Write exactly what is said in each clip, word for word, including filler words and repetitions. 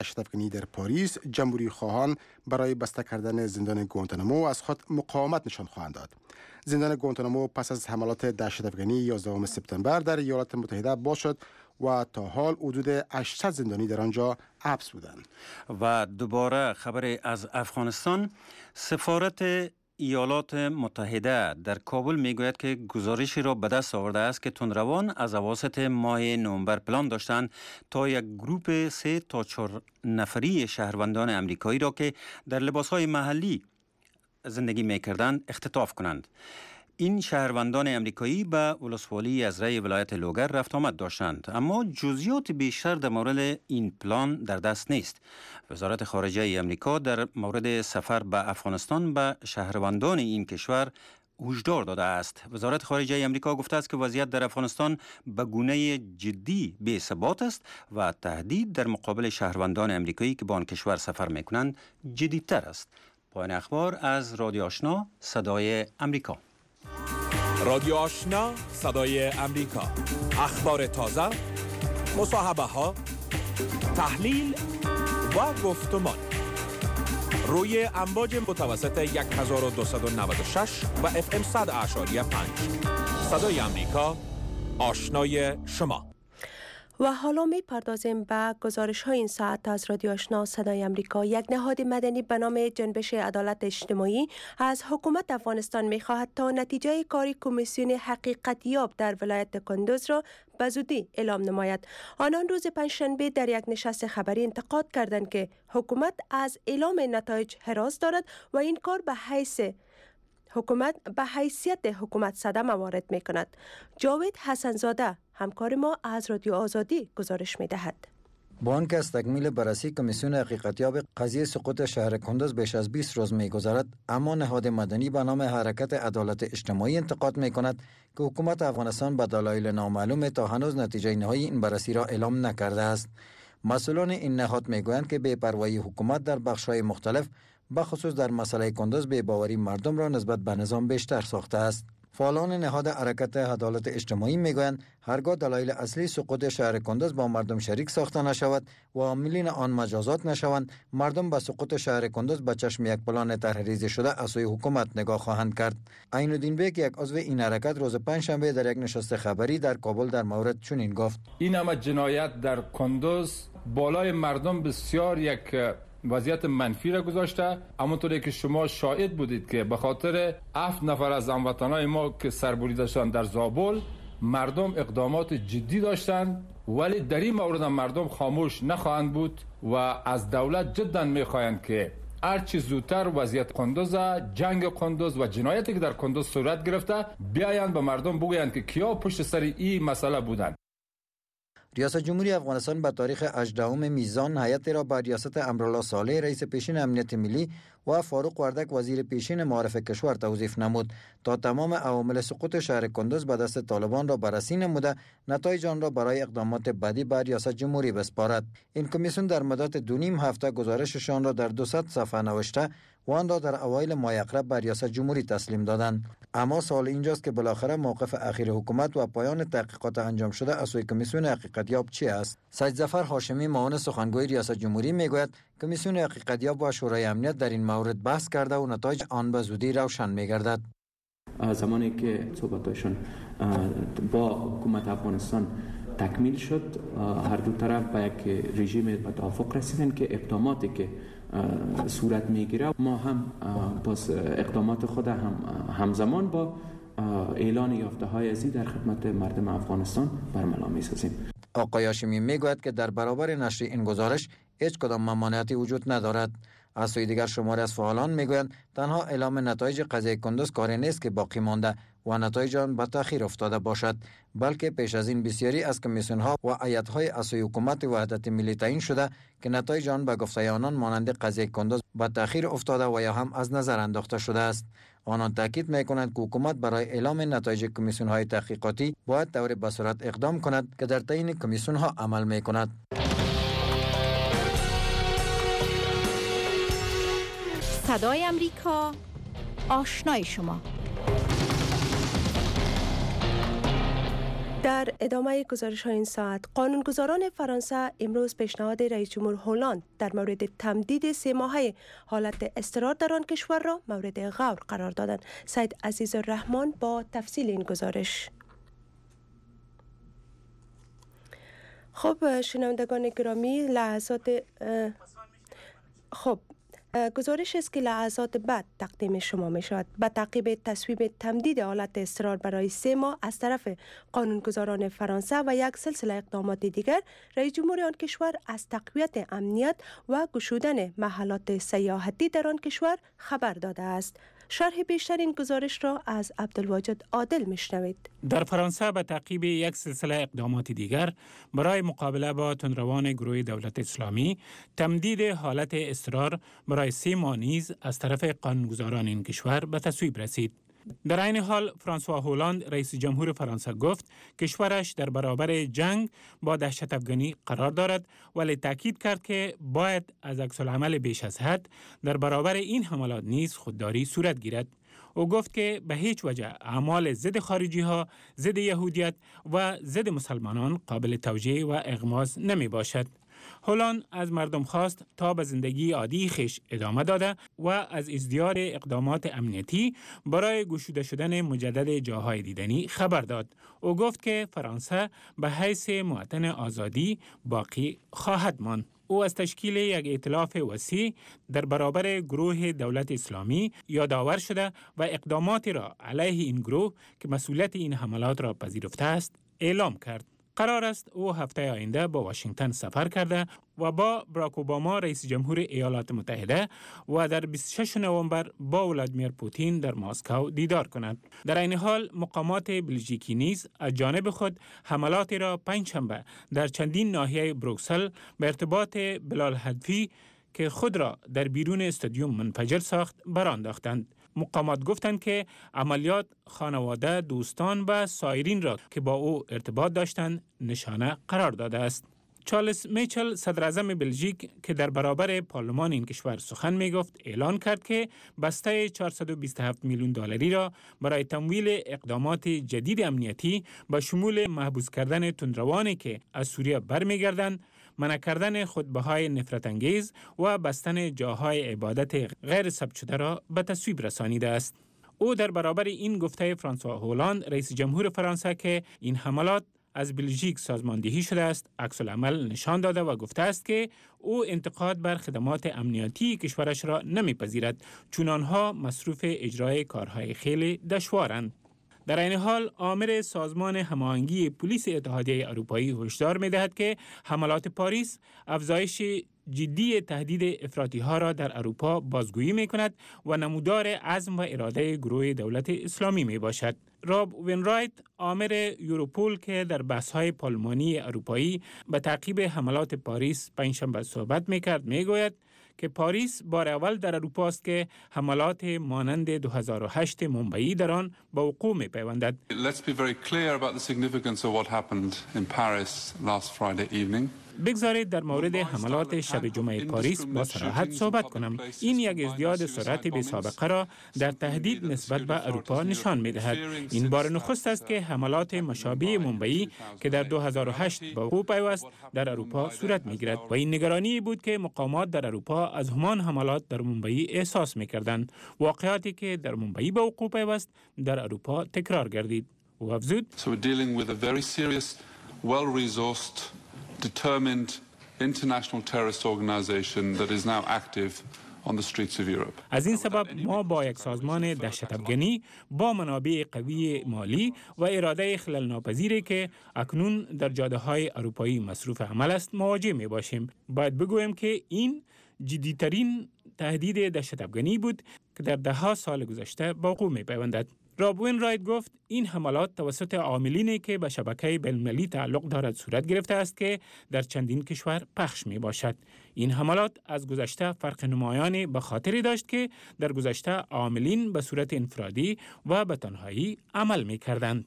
دهشت‌افکنی در پاریس، جمهوری خواهان برای بسته کردن زندان گوانتانامو از خود مقاومت نشان خواهند داد. زندان گوانتانامو پس از حملات دهشت‌افکنی یازدهم سپتامبر در ایالات متحده باز شد و تا حال حدود هشتصد زندانی در آنجا حبس بودند. و دوباره خبر از افغانستان. سفارت ایالات متحده در کابل میگوید که گزارشی را به دست آورده است که تندروان از اواسط ماه نوامبر پلان داشتند تا یک گروپ سه تا چهار نفری شهروندان امریکایی را که در لباسهای محلی زندگی میکردند اختطاف کنند. این شهروندان امریکایی به ولسوالی ازرای ولایت لوگر رفت آمد داشتند، اما جزئیات بیشتر در مورد این پلان در دست نیست. وزارت خارجه امریکا در مورد سفر به افغانستان به شهروندان این کشور هشدار داده است. وزارت خارجه امریکا گفته است که وضعیت در افغانستان به گونه جدی بی‌ثبات است و تهدید در مقابل شهروندان امریکایی که به آن کشور سفر میکنند جدی‌تر است. پایان اخبار از رادیو آشنا صدای امریکا. رادیو آشنا صدای امریکا، اخبار تازه، مصاحبه ها، تحلیل و گفتمان روی امواج متوسط هزار و دویست و نود و شش و اف ام صد اعشاری پنج. صدای امریکا، آشنای شما. و حالا می پردازیم به گزارش های این ساعت از رادیو آشنا صدای امریکا. یک نهاد مدنی به نام جنبش عدالت اجتماعی از حکومت افغانستان می خواهد تا نتیجه کاری کمیسیون حقیقت یاب در ولایت کندوز را به زودی اعلام نماید. آنان روز پنجشنبه در یک نشست خبری انتقاد کردند که حکومت از اعلام نتایج حراس دارد و این کار به حیث حکومت به حیثیت حکومت صدمه وارد می کند. جاوید حسنزاده همکار ما از رادیو آزادی گزارش می دهد. با آنکه از تکمیل بررسی کمیسیون حقیقتیاب قضیه سقوط شهر کندوز بیش از بیست روز می گذرد، اما نهاد مدنی به نام حرکت عدالت اجتماعی انتقاد می کند که حکومت افغانستان به دلایل نامعلوم تا هنوز نتیجه نهایی این بررسی را اعلام نکرده است. مسئولان این نهاد می گویند که بی‌پروایی حکومت در بخش‌های مختلف بخصوص در مسئله کندوز بی‌باوری مردم را نسبت به نظام بیشتر ساخته است. فعالان نهاد حرکت عدالت اجتماعی میگویند هرگاه دلایل اصلی سقوط شهر کندوز با مردم شریک ساخته نشود و عاملین آن مجازات نشوند، مردم به سقوط شهر کندوز به چشم یک پلان طرحریزی شده از سوی حکومت نگاه خواهند کرد. عین الدین بیگ، یک عضو این حرکت، روز پنجشنبه در یک نشست خبری در کابل در مورد چنین گفت: این همه جنایت در کندوز بالای مردم بسیار یک وضعیت منفی را گذاشته. همونطوری که شما شاهد بودید که به خاطر هفت نفر از هموطنان ما که سربریده شدند در زابل، مردم اقدامات جدی داشتند، ولی در این مورد مردم خاموش نخواهند بود و از دولت جدا میخواهند که هرچی زودتر وضعیت کندوز، جنگ کندوز و جنایتی که در کندوز صورت گرفته بیایند به مردم بگویند که کیا پشت سر این مسئله بودند. ریاست جمهوری افغانستان به تاریخ هجدهم میزان هیئت را با ریاست امرالله صالح رئیس پیشین امنیت ملی و فاروق وردک وزیر پیشین معارف کشور توظیف نمود تا تمام عوامل سقوط شهر کندوز به دست طالبان را بررسی نموده نتایج آن را برای اقدامات بعدی به ریاست جمهوری بسپارد. این کمیسیون در مدت دو نیم هفته گزارششان را در دویست صفحه نوشته و آن را در اوایل ماه اقرب به ریاست جمهوری تسلیم دادند. اما سوال اینجاست که بالاخره موقف اخیر حکومت و پایان تحقیقات انجام شده از سوی کمیسیون حقیقتیاب چی است؟ سید ظفر هاشمی، معاون سخنگوی ریاست جمهوری، میگوید کمیسیون حقیقتیاب و شورای امنیت در این مورد بحث کرده و نتایج آن به زودی روشن میگردد. زمانی که صحبتاشون با حکومت افغانستان تکمیل شد، هر دو طرف به یک رژیم به توافق رسیدن که اقداماتی که صورت میگیره ما هم باز اقدامات خود هم همزمان با اعلان یافته های ازی در خدمت مردم افغانستان برملا میسازیم. آقای هاشمی میگوید که در برابر نشر این گزارش هیچ کدام ممانعتی وجود ندارد. از سوی دیگر شماری از فعالان میگویند تنها اعلام نتایج قضیه کندوز کاری نیست که باقی مانده و نتایج آن به تأخیر افتاده باشد، بلکه پیش از این بسیاری از کمیسیون ها و هیئت های از سوی حکومت وحدت ملی تعیین شده که نتایج آن به گفته آنان مانند قضیه کندوز به تأخیر افتاده و یا هم از نظر انداخته شده است. آنان تاکید میکنند که حکومت برای اعلام نتایج کمیسیون های تحقیقاتی باید طور به صورت اقدام کند که در تعیین کمیسیون ها عمل میکند. صدای امریکا، آشنای شما. در ادامه گزارش های این ساعت، قانونگذاران فرانسه امروز پیشنهاد رئیس جمهور هلند در مورد تمدید سه ماهه حالت اضطرار در آن کشور را مورد غور قرار دادند. سید عزیز الرحمن با تفصیل این گزارش. خب شنوندگان گرامی، لحظات خب گزارش است که لحظات بعد تقدیم شما می شود. به تعقیب تصویب تمدید حالت اضطرار برای سه ماه از طرف قانونگذاران فرانسه و یک سلسله اقدامات دیگر، رئیس جمهور آن کشور از تقویت امنیت و گشودن محلات سیاحتی در آن کشور خبر داده است. شرح بیشتر این گزارش را از عبدالواجد عادل میشنوید. در فرانسه به تعقیب یک سلسله اقدامات دیگر برای مقابله با تندروان گروه دولت اسلامی، تمدید حالت اضطرار برای سه ماه نیز از طرف قانونگذاران این کشور به تصویب رسید. در این حال فرانسوا هولند رئیس جمهور فرانسه گفت کشورش در برابر جنگ با دهشت افغانی قرار دارد، ولی تاکید کرد که باید از عکس‌العمل بیش از حد در برابر این حملات نیز خودداری صورت گیرد. او گفت که به هیچ وجه اعمال ضد خارجی ها، ضد یهودیت و ضد مسلمانان قابل توجیه و اغماض نمی باشد. هولند از مردم خواست تا به زندگی عادی خیش ادامه داده و از ازدیار اقدامات امنیتی برای گشوده شدن مجدد جاهای دیدنی خبر داد. او گفت که فرانسه به حیث مواطن آزادی باقی خواهد ماند. او از تشکیل یک ائتلاف وسیع در برابر گروه دولت اسلامی یادآور شده و اقداماتی را علیه این گروه که مسئولیت این حملات را پذیرفته است اعلام کرد. قرار است او هفته آینده با واشنگتن سفر کرده و با براک اوباما رئیس جمهور ایالات متحده و در بیست و ششم نوامبر با ولادیمیر پوتین در مسکو دیدار کند. در این حال مقامات بلژیکی نیز از جانب خود حملاتی را پنجشنبه در چندین ناحیه بروکسل به ارتباط بلال حدفی که خود را در بیرون استادیوم منفجر ساخت برانداختند. مقامات گفتند که عملیات خانواده، دوستان و سایرین را که با او ارتباط داشتند نشانه قرار داده است. چارلز میچل صدر اعظم بلژیک که در برابر پارلمان این کشور سخن می گفت اعلان کرد که بسته چهارصد و بیست و هفت میلیون دلاری را برای تمویل اقدامات جدید امنیتی با شمول محبوس کردن تندروانی که از سوریه برمیگردند، منع کردن خطبه‌های نفرت انگیز و بستن جاهای عبادت غیر ثبت شده را به تصویب رسانیده است. او در برابر این گفته فرانسوا هولند رئیس جمهور فرانسه که این حملات از بلژیک سازماندهی شده است عکس العمل نشان داده و گفته است که او انتقاد بر خدمات امنیتی کشورش را نمیپذیرد، چون آنها مصروف اجرای کارهای خیلی دشوارند. در این حال آمر سازمان هماهنگی پلیس اتحادیه اروپایی هشدار می‌دهد که حملات پاریس افزایش جدی تهدید افراطی ها را در اروپا بازگویی می کند و نمودار عزم و اراده گروه دولت اسلامی می باشد. راب وینرایت آمر یوروپول که در بحث های پارلمانی اروپایی به تعقیب حملات پاریس پنجشنبه صحبت می کرد می گوید که پاریس بار اول در اروپا است که حملات مانند دو هزار و هشت ممبئی در آن به وقوع می پیوندد. Let's be very clear about the significance of what happened in Paris last Friday evening. بگذارید در مورد حملات شب جمعه پاریس با صراحت صحبت کنم. این یک ازدیاد سرعت بی سابقه را در تهدید نسبت به اروپا نشان می دهد. این بار نخست است که حملات مشابه ممبئی که در دو هزار و هشت به وقوع پیوست در اروپا صورت می گیرد و این نگرانی بود که مقامات در اروپا از همان حملات در ممبئی احساس می کردند. واقعاتی که در ممبئی به وقوع پیوست در اروپا تکرار گردید. و افزود So we're dealing with a very serious, well-resourced, determined international terrorist organization that is now active on the streets of Europe. از این سبب ما با یک سازمان دهشت افغانی با منابع قوی مالی و اراده خلل ناپذیری که اکنون در جاده های اروپایی مصروف عمل است مواجه می باشیم. باید بگویم که این جدیترین تهدید دهشت افغانی بود که در ده ها سال گذشته با وقوع می پیوندد. راب وینرایت گفت این حملات توسط عاملینی که به شبکه بین‌المللی تعلق دارد صورت گرفته است که در چندین کشور پخش می باشد. این حملات از گذشته فرق نمایانی به خاطری داشت که در گذشته عاملین به صورت انفرادی و به تنهایی عمل می کردند.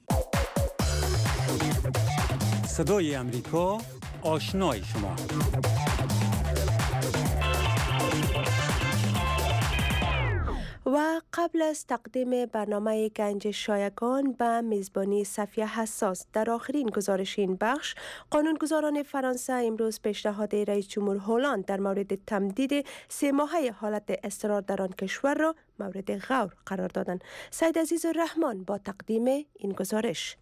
صدای امریکا، آشنای شما. و قبل از تقدیم برنامه گنج شایگان به میزبانی صفیه حساس در آخرین گزارش این بخش، قانونگذاران فرانسه امروز پیشنهاد رئیس جمهور هلند در مورد تمدید سه ماهه حالت اضطرار در آن کشور را مورد غور قرار دادند. سید عزیز الرحمن با تقدیم این گزارش.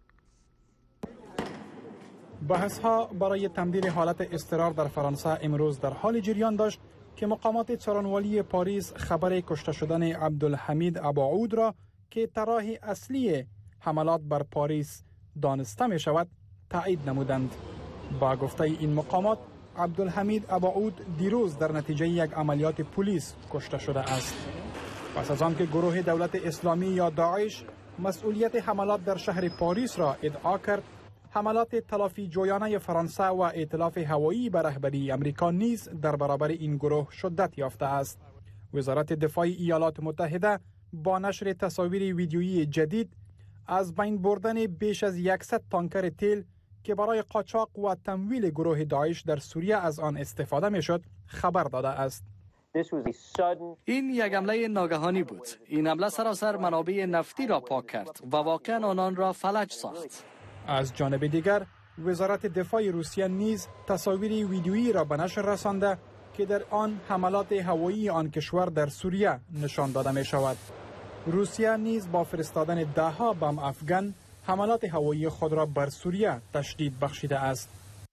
بحث‌ها برای تمدید حالت اضطرار در فرانسه امروز در حال جریان داشت که مقامات څارنوالی پاریس خبر کشته شدن عبدالحمید اباعود را که طراح اصلی حملات بر پاریس دانسته می شود تایید نمودند. با گفته این مقامات، عبدالحمید اباعود دیروز در نتیجه یک عملیات پلیس کشته شده است. پس از آنکه گروه دولت اسلامی یا داعش مسئولیت حملات در شهر پاریس را ادعا کرد، حملات تلافی جویانه فرانسه و ائتلاف هوایی به رهبری امریکا نیز در برابر این گروه شدت یافته است. وزارت دفاع ایالات متحده با نشر تصاویر ویدیویی جدید از بین بردن بیش از صد تانکر تیل که برای قاچاق و تمویل گروه داعش در سوریه از آن استفاده میشد خبر داده است. این یک حمله ناگهانی بود. این حمله سراسر منابع نفتی را پاک کرد و واقعا آنان را فلج ساخت. از جانب دیگر، وزارت دفاع روسیه نیز تصاویر ویدیویی را به نشر رسانده که در آن حملات هوایی آن کشور در سوریه نشان داده می شود. روسیه نیز با فرستادن دهها بم افغان حملات هوایی خود را بر سوریه تشدید بخشیده است.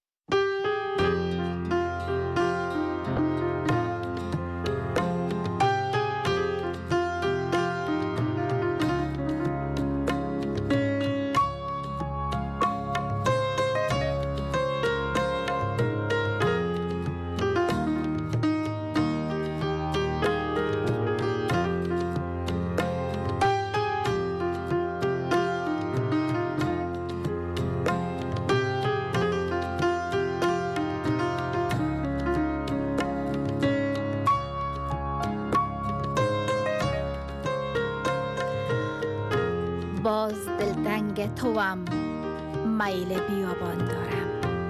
باز دلتنگ توام، میل بیابان دارم.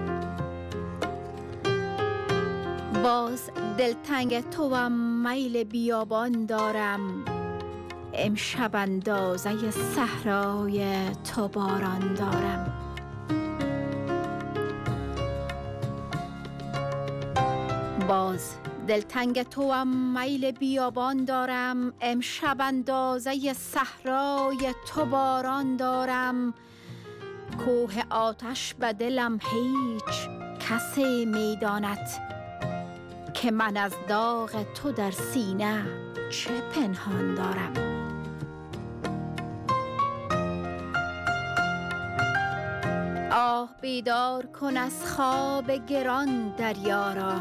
باز دلتنگ توام، میل بیابان دارم. امشب اندازه صحرای تو باران دارم. باز دلتنگ توام، میل بیابان دارم. امشب اندازه صحرای تو باران دارم. کوه آتش به دلم هیچ کسی میداند که من از داغ تو در سینه چه پنهان دارم. آه بیدار کن از خواب گران دریا را.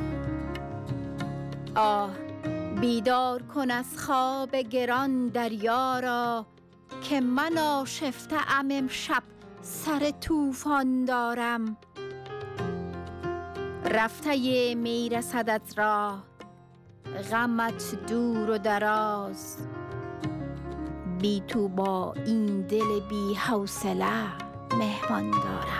آه بیدار کن از خواب گران دریا را که من آشفته ام امشب سر طوفان دارم. رفته میرسد از راه، غمت دور و دراز. بی تو با این دل بی حوصله مهمان دارم.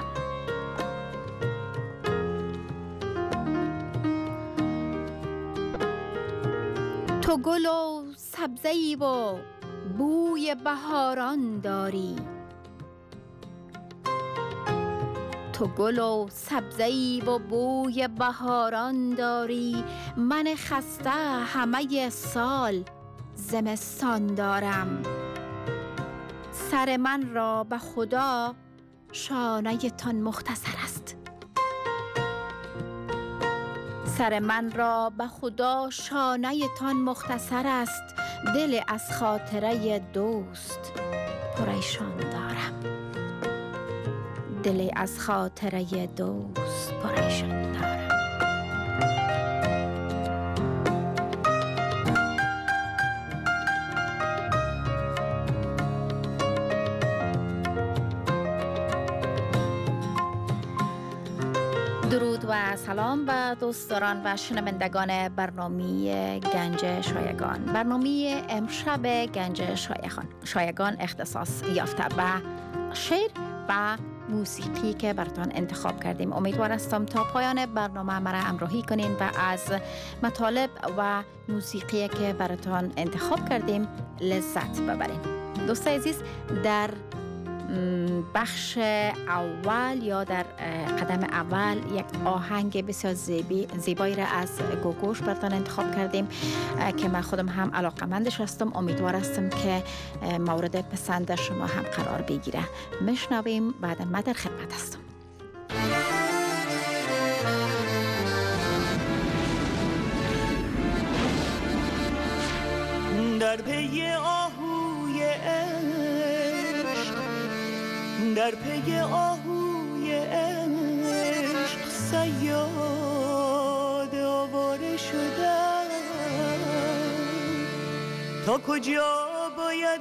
تو گل و سبزه‌ای و بوی بهاران داری. تو گل و سبزه‌ای و بوی بهاران داری. من خسته همه سال زمستان دارم. سر من را به خدا شانه تان مختصر است. سر من را به خدا شانه تان مختصر است. دل از خاطره دوست پریشان دارم. دل از خاطره دوست پریشان دارم. درود و سلام به دوستداران و شنوندگان برنامه گنج شایگان. برنامه امشب گنج شایگان شایگان اختصاص یافته به شعر و موسیقی که براتان انتخاب کردیم. امیدوار هستم تا پایان برنامه مرا همراهی کنین و از مطالب و موسیقی که براتان انتخاب کردیم لذت ببرین. دوستان عزیز، در بخش اول یا در قدم اول یک آهنگ بسیار زیبایی را از گوگوش براتان انتخاب کردیم که من خودم هم علاقمندش هستم. امیدوار هستم که مورد پسند شما هم قرار بگیره. میشنویم، بعد ما در خدمت هستم. در پی آهوی در پی آهوی عشق صیاد آواره شدم، تا کجا باید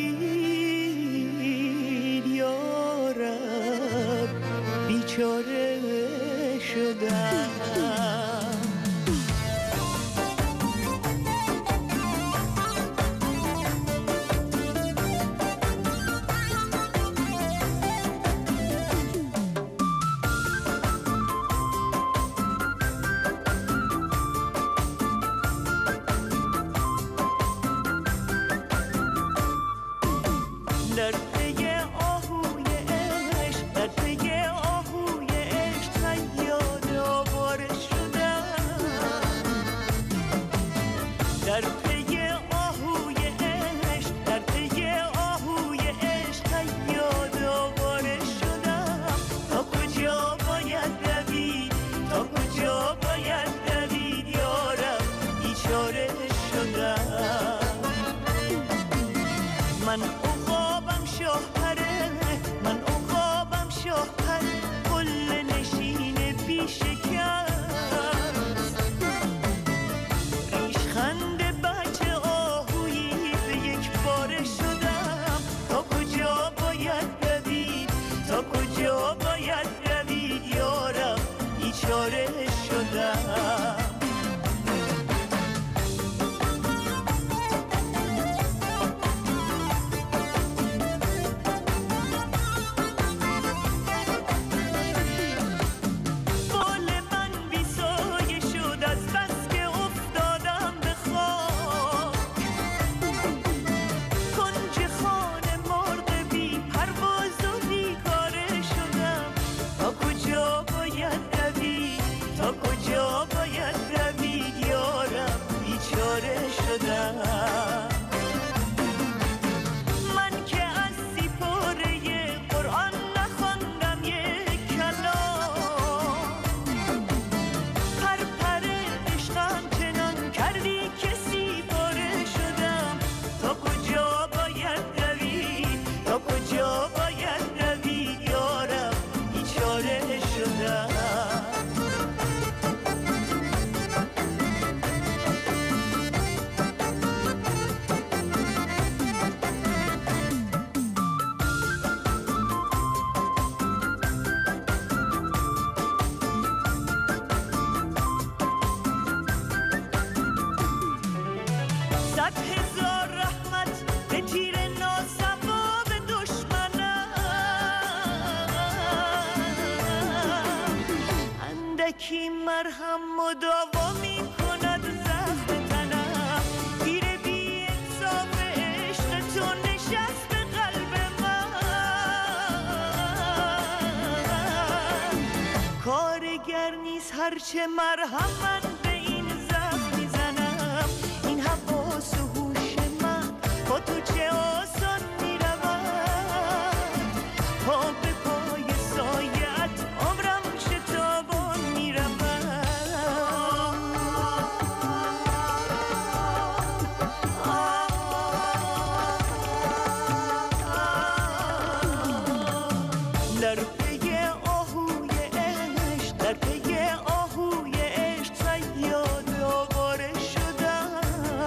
دوید یارب، بیچاره شدم. در پی آهوی عشق در پی آهوی عشق صیاد آواره شدم، در پی آهوی عشق در پی آهوی عشق صیاد آواره شدم، تا کجا باید دوید تا کجا باید دوید یارم، بیچاره شدم. من شاهپره من عقابم شاهپره، قله نشین بیشکست، ریشخند بچه آهویی به یک باره شدم، تا کجا باید دوید تا کجا باید دوید یارم، بیچاره شدم. من که از سیپاره قرآن نخوندم یک کلام، پر پر عشقم چنان کردی که سیپاره شدم، تا کجا باید دوید تا کجا باید دوید یارم، بیچاره شدم. کی مرهم مداوا می کند زخم تنم، گیر بی انصاف عشق تو نشست به قلب من، کارگر نیست هرچه مرهم من به این زخم میزنم، این حواس و هوش من با تو چه آسان میرود، پا به پای سایت عمرم شتابان میرود. در پی آهوی عشق در پی آهوی عشق صیاد آواره شدم،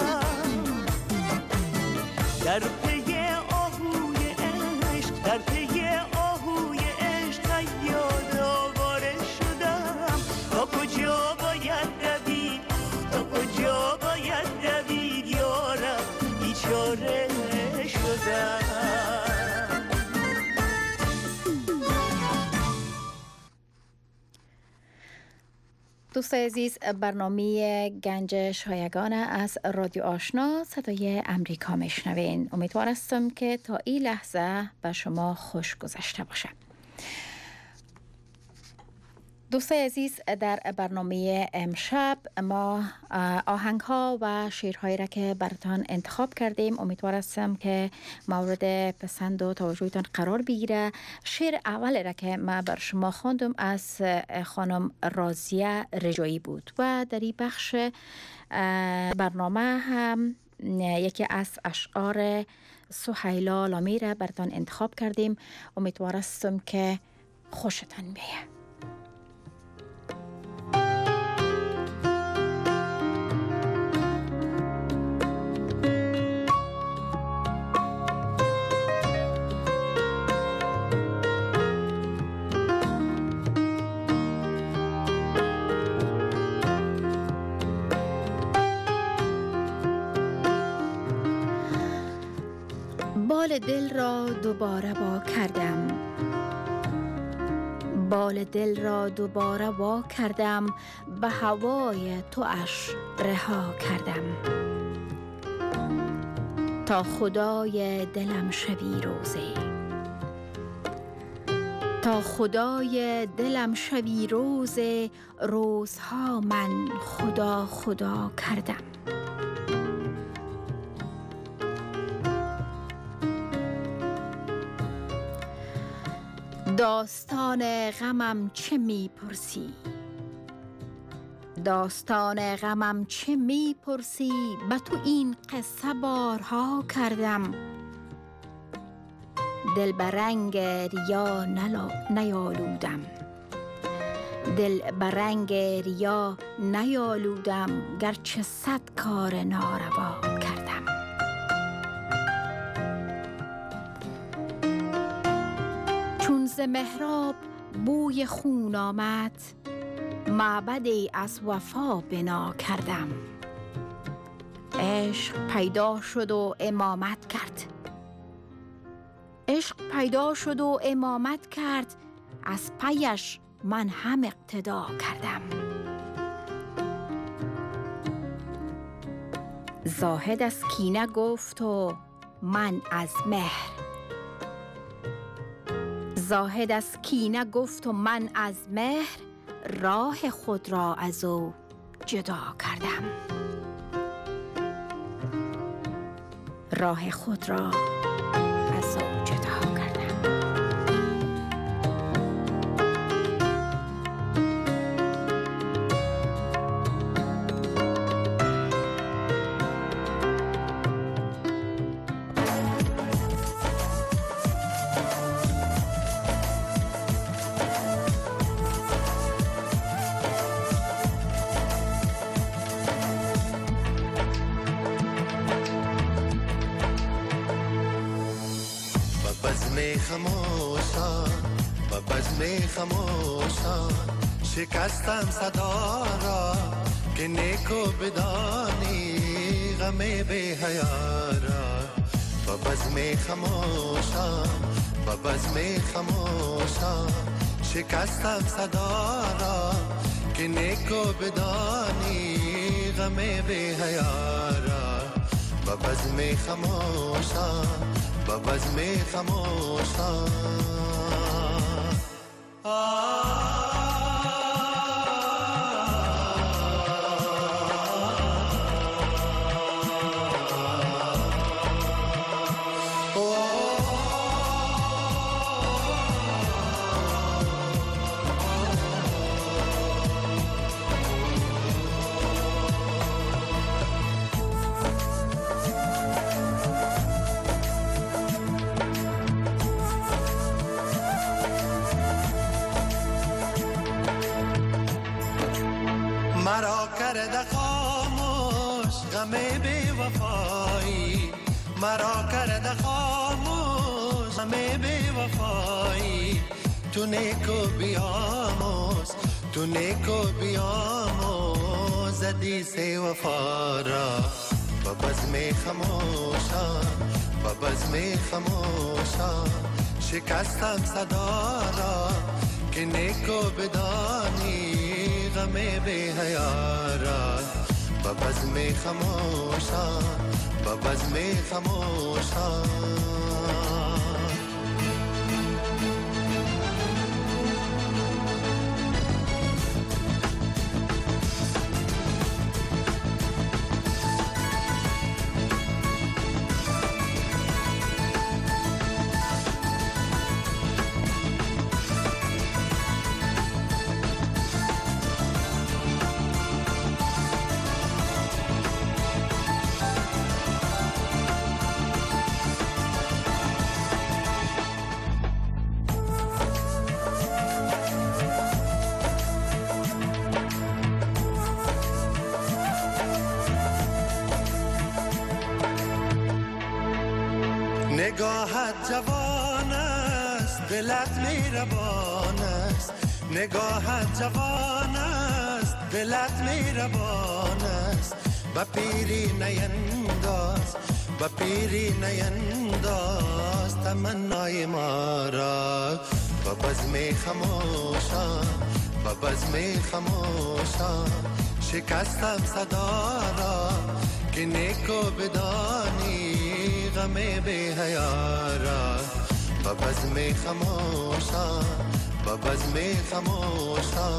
در پی آهوی عشق در پی آهوی عشق صیاد آواره شدم، تا کجا باید دوید تا کجا باید دوید یارم، بیچاره شدم. دوستای عزیز، برنامه گنج شایگانه از رادیو آشنا صدای امریکا میشنوین. امیدوار هستم که تا این لحظه به شما خوش گذشته باشه. دوستای عزیز، در برنامه امشب ما آهنگ ها و شعرهایی را که براتان انتخاب کردیم امیدوار هستم که مورد پسند و توجهتان قرار بگیره. شعر اول را که ما بر شما خواندم از خانم رازیه رجایی بود و در این بخش برنامه هم یکی از اشعار سهیلا لامی را براتان انتخاب کردیم. امیدوار هستم که خوشتان بیاید. بال دل را دوباره وا کردم، بال دل را دوباره وا کردم، به هوای تو اش رها کردم. تا خدای دلم شوی روزی، تا خدای دلم شوی روزی، روزها من خدا خدا کردم. داستان غمم چه میپرسی، داستان غمم چه میپرسی، به تو این قصه بارها کردم. دل به رنگ ریا نیالودم، دل به رنگ ریا نیالودم، گرچه صد کار ناروا کردم. ز محراب بوی خون آمد، معبدی از وفا بنا کردم. عشق پیدا شد و امامت کرد، عشق پیدا شد و امامت کرد، از پیش من هم اقتدا کردم. زاهد از کینه گفت و من از مهر، زاهد از کینه گفت و من از مهر، راه خود را از او جدا کردم. راه خود را از او جدا کردم. خموشان و بزم خموشان، شکستم صدا را که نیکو بدانی غم بی حیا را. و بزم خموشان و بزم خموشان، شکستم صدا را که نیکو بدانی غم بی حیا را. و بزم خموشان و بزم خموشان. مرا کرده خاموش غم بی وفایی، مرا کرده خاموش غم بی وفایی. تو نیکو بیاموز، تو نیکو بیاموز حدیث وفا را. و بزم خموشان و بزم خموشان، شکستم صدا را که نیکو بدانی غم بی حیارا با بزم خموشا با بزم خموشا نگاهت جوان است دلت مهربان است نگاهت جوان است دلت مهربان است با پیری نینداز با پیری نینداز تمنای ما را با بزم خموشا با بزم خموشا شکستم صدا را که نیکو بدانی غم بی حیارا با بزم خموشا با بزم خموشا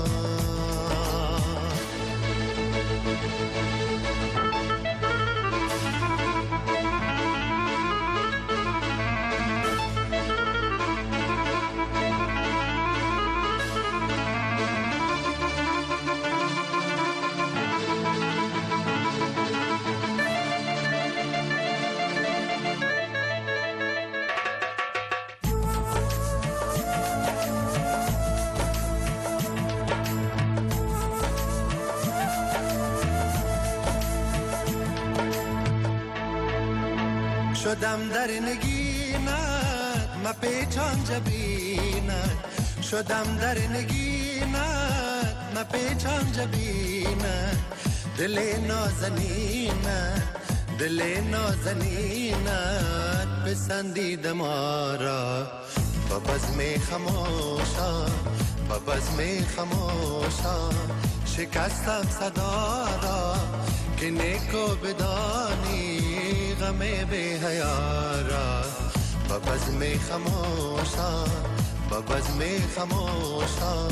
شدم در نگینت ما پیچان جبینت شدم در نگینت ما پیچان جبینت دل نازنینت دل نازنینت پسندید ما را با بزم خموشا با بزم خموشا شکستم صدا را که نیکو بدانی غم بی حیارا با بزم خموشا با بزم خموشا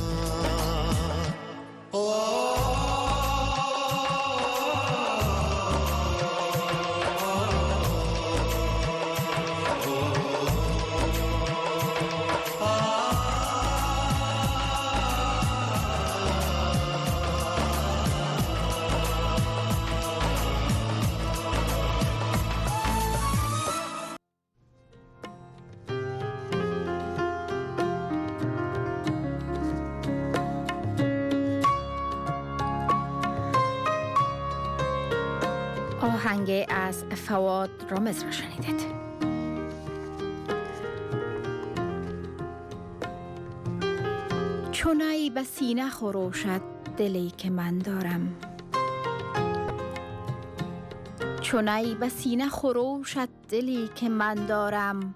آهنگ از فواد رامز را شنیدید. چونایی به سینه خروشد دلی که من دارم چونایی به سینه خروشد دلی که من دارم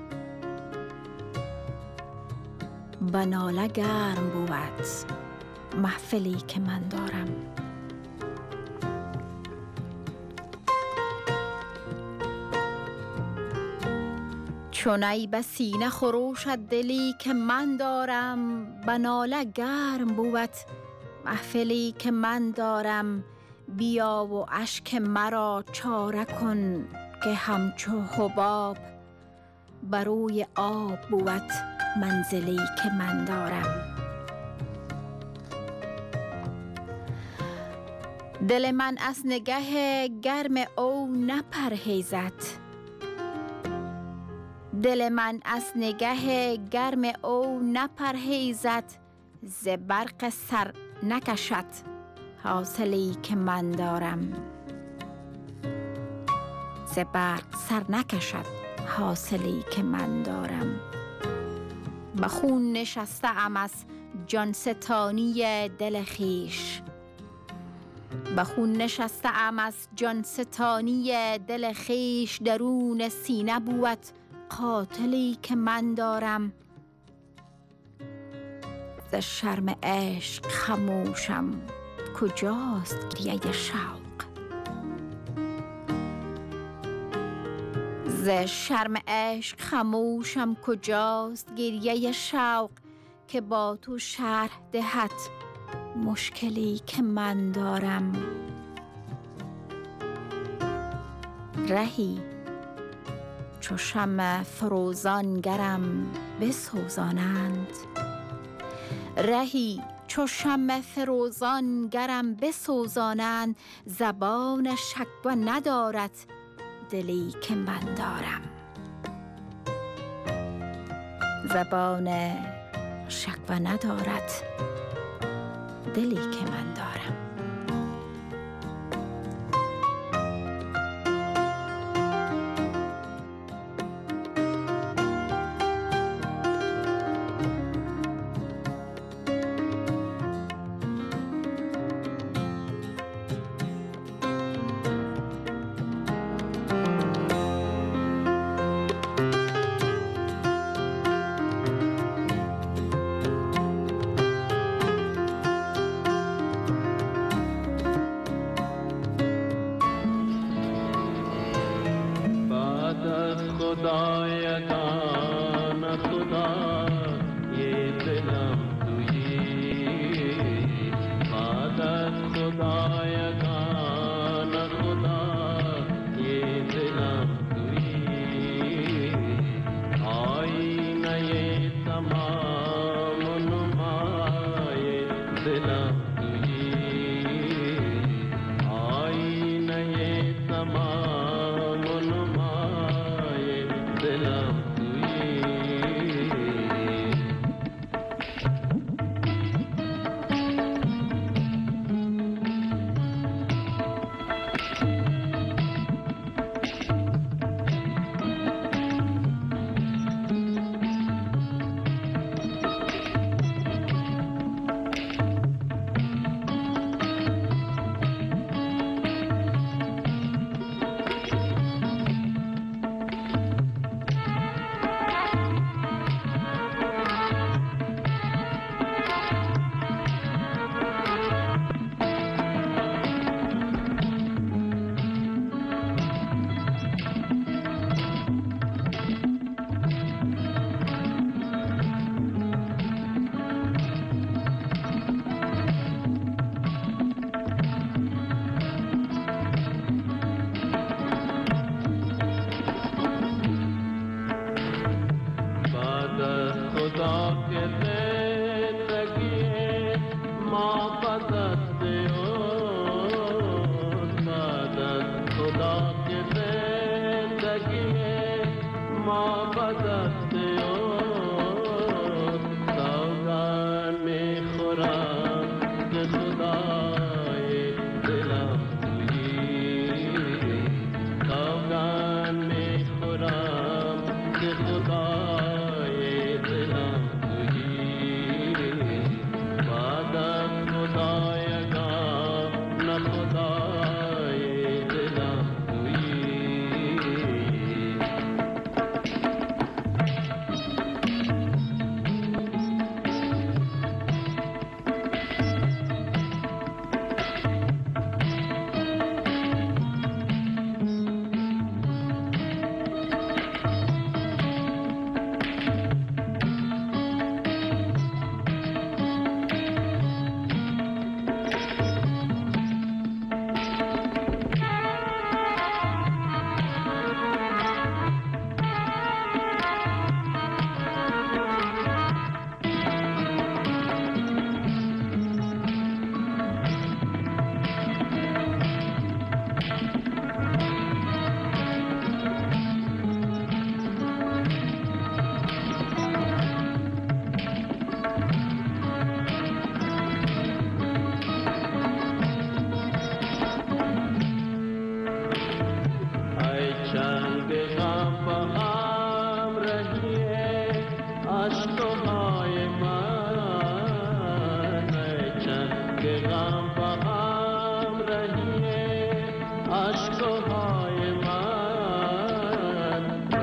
به ناله گرم بود محفلی که من دارم چونایی به سینه خروشد دلی که من دارم به ناله گرم بود محفلی که من دارم بیا و اشک مرا چاره کن که همچو حباب بروی آب بود منزلی که من دارم دل من از نگه گرم او نپرهیزد دل من از نگه گرم او نپرهیزد ز برق سر نکشد حاصلی که من دارم ز برق سر نکشد حاصلی که من دارم به خون نشسته ام از جان ستانی دل خیش به خون نشسته ام از جان ستانی دل خیش درون سینه بود قاتلی که من دارم ز ز شرم عشق خموشم کجاست گریه شوق. ز شرم عشق خموشم کجاست گریه شوق، که با تو شرح دهد مشکلی که من دارم. رهی چو شمع فروزانگرم بسوزانند، رهی چو شمع فروزانگرم بسوزانند، زبان شکوه ندارد دلی که من دارم. زبان شکوه ندارد دلی که من دارم.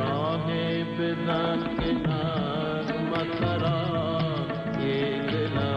बदन के नाम मसरा ये दिला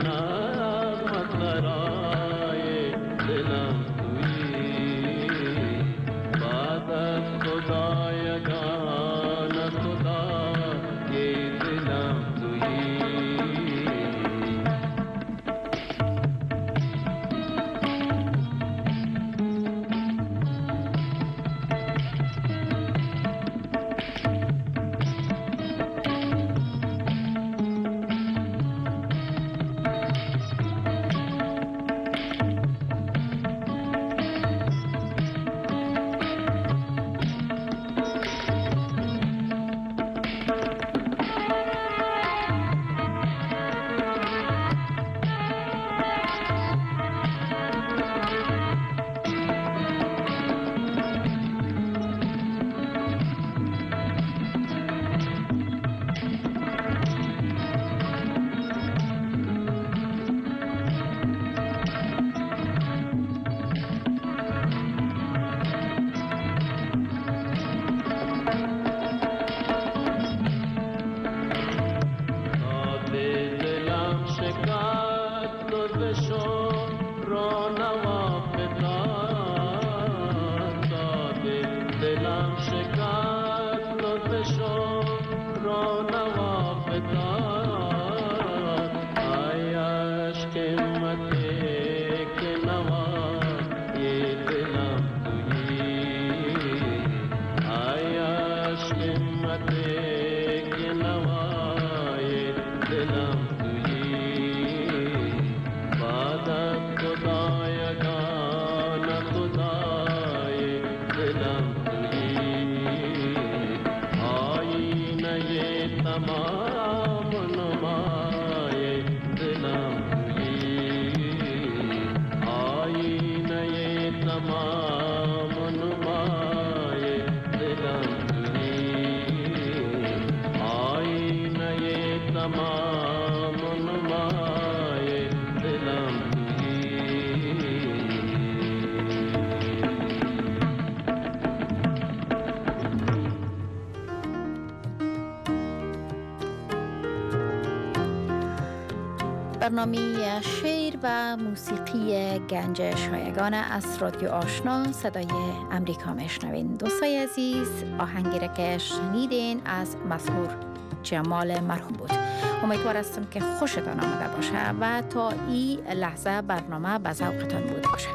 برنامه شعر و موسیقی گنج شایگان از رادیو آشنا صدای امریکا میشنوین. دوستای عزیز، آهنگی را که شنیدین از مسحور جمال مرحوم بود. امیدوار هستم که خوشتان آمده باشه و تا این لحظه برنامه به ذوقتان بوده باشه.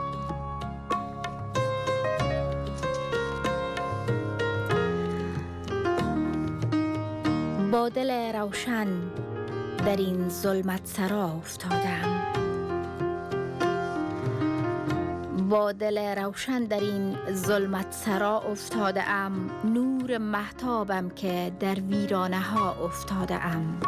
با دل روشن در این ظلمت سرا افتادم، با دل روشن در این ظلمت سرا افتاده ام، نور مهتابم که در ویرانه ها افتاده ام.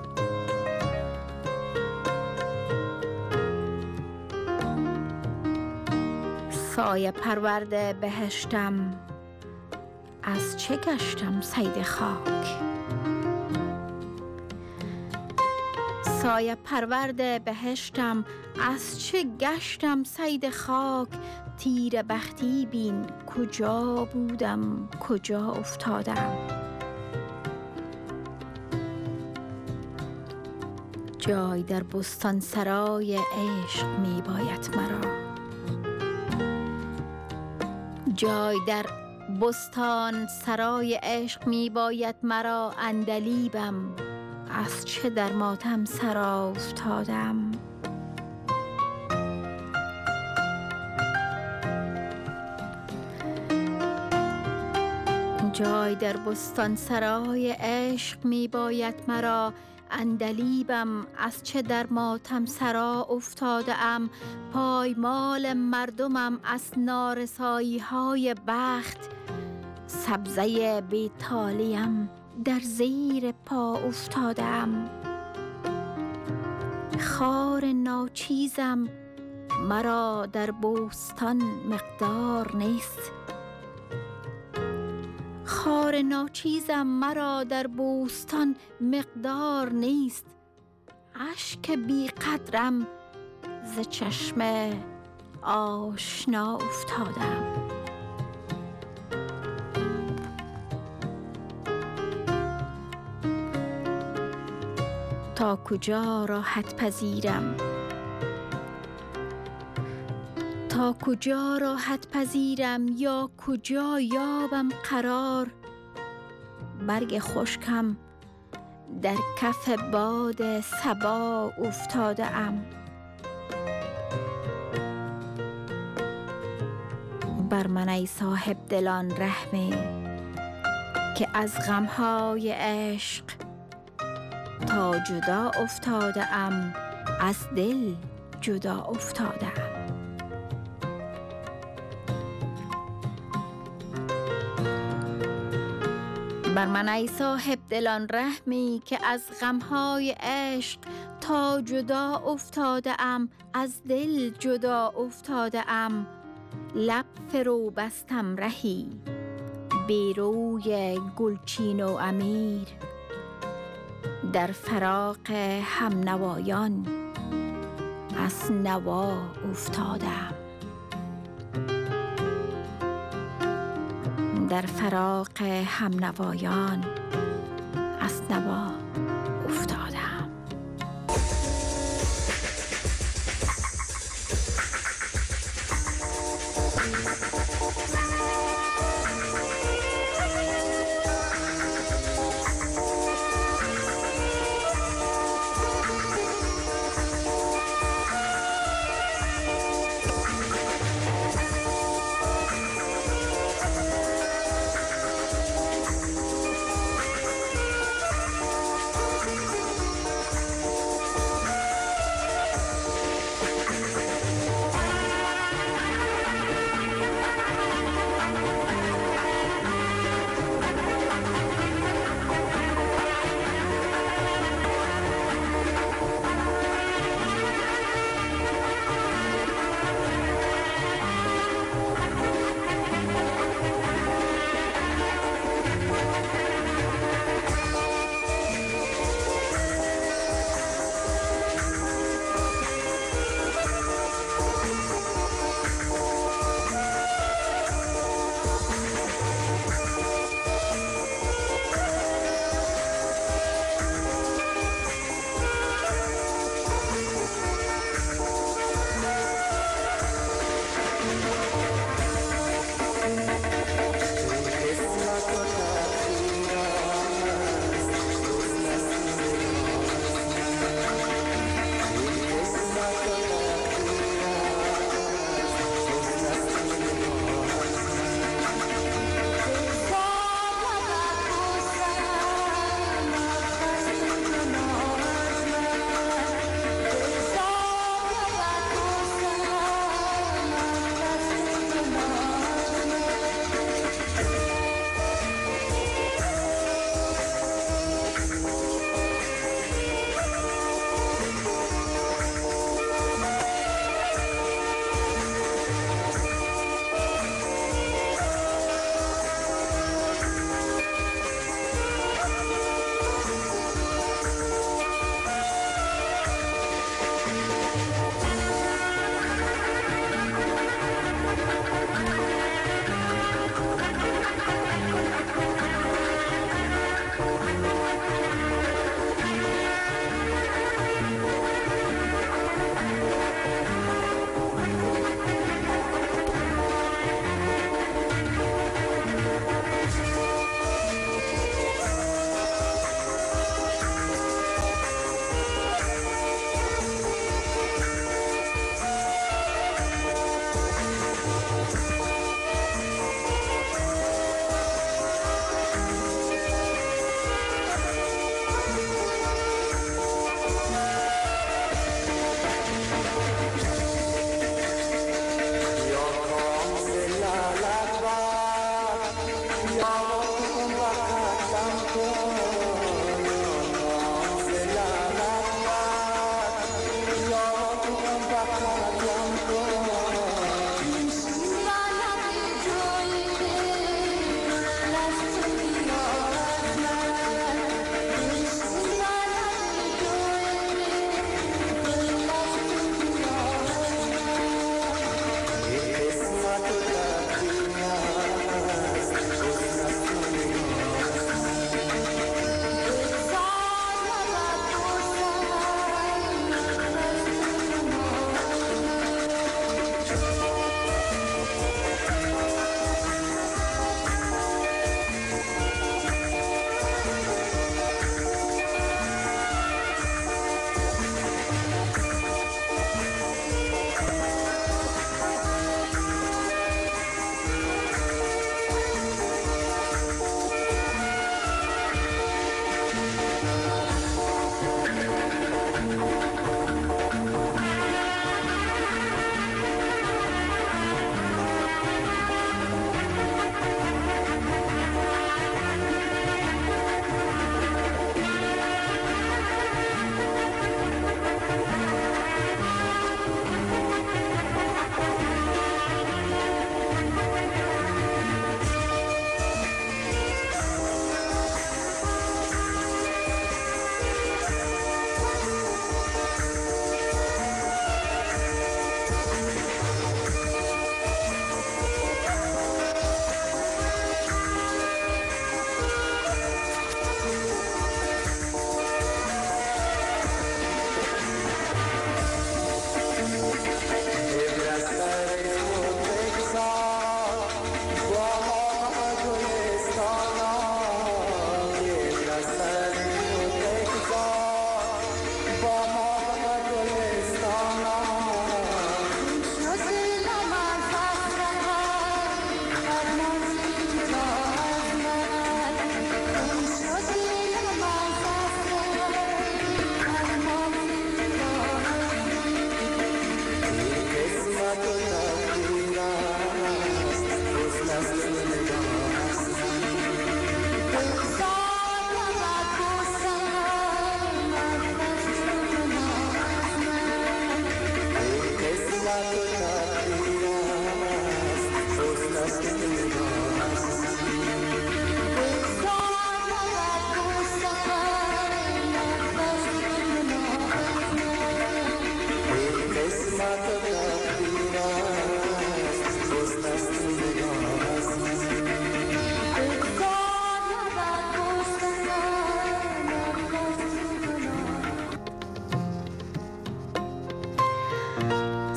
سایه پرورد بهشتم، از چه گشتم صید خاک؟ سایه پرورد بهشتم، از چه گشتم صید خاک؟ تیر بختی بین کجا بودم کجا افتادم. جای در بستان سرای عشق می باید مرا، جای در بستان سرای عشق می باید مرا. عندلیبم، از چه در ماتم سرا افتادم. جای در بستان سرای عشق می باید مرا. عندلیبم، از چه در ماتم سرا افتاده ام. پایمال مردمم از نارسایی های بخت، سبزه بیتالیم در زیر پا افتادم. خار ناچیزم، مرا در بوستان مقدار نیست. خار ناچیزم، مرا در بوستان مقدار نیست. اشک بی قدرم، ز چشم آشنا افتادم. تا کجا راحت پذیرم، تا کجا راحت پذیرم یا کجا یابم قرار. برگ خشکم در کف باد صبا افتاده ام. بر من ای صاحب دلان رحمی که از غمهای عشق تا جدا افتاده ام، از دل جدا افتاده ام. بر من ای صاحب دلان رحمی که از غمهای عشق تا جدا افتاده ام، از دل جدا افتاده ام. لب فرو بستم رهی بی روی گلچین و امیر، در فراق هم نوایان از نوا افتادم. در فراق هم نوایان از نوا افتادم.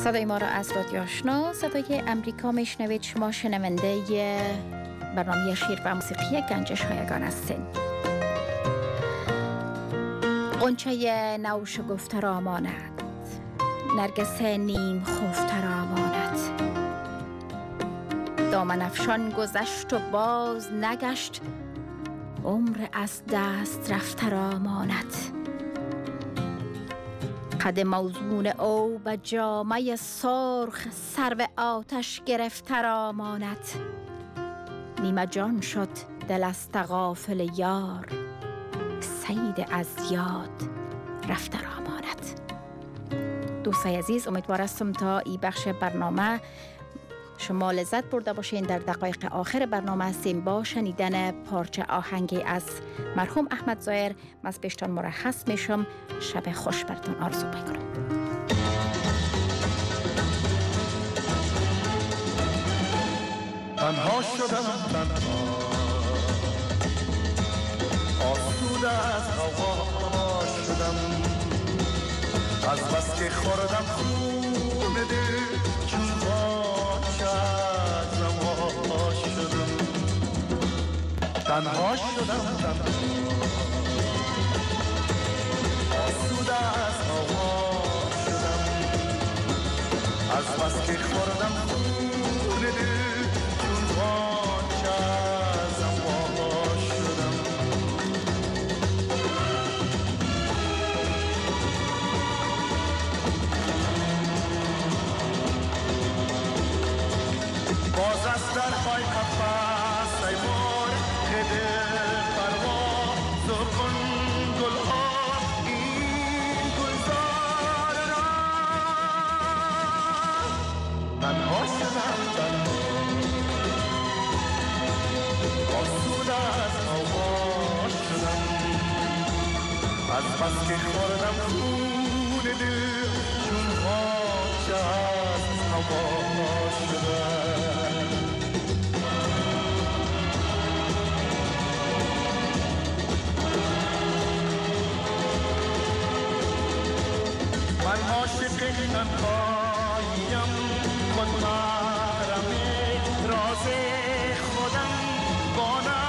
صدای ما را از رادیو آشنا صدای امریکا میشنوید. شما شنونده برنامه شیر و موسیقی گنجش هایگان هستین. غنچه نو شگفته را ماند، نرگس نیم خفته را ماند. دامن افشان گذشت و باز نگشت، عمر از دست رفته را ماند. قد موزون او به جامه سرخ، سرو آتش گرفته را ماند. نیمه جان شد دل است غافل یار، سید از یاد رفته را ماند. دوستای عزیز، امیدوار هستم تا این بخش برنامه شما لذت برده باشین. در دقایق آخر برنامه هستیم با شنیدن پارچه آهنگی از مرحوم احمد ظاهر. از پیشتان مرخص میشم. شب خوش براتون آرزو میکنم. تنها شدم، تنها آسوده از هوا شدم، از بس که خوردم خون دل چون باچه از روا شدم. تنها شدم، تنها آسوده از هوا شدم، از بس که خوردم خون دل باز از در پای قفس ای مرغ دل پرواز، زرغون گلها این گلزار را. تنها شدم، تنها آسوده از هوا شدم، از بس که خوردم خون دل چون باچه از هوا شدم. من عاشق تنهاییم، خود محرم راز خودم، با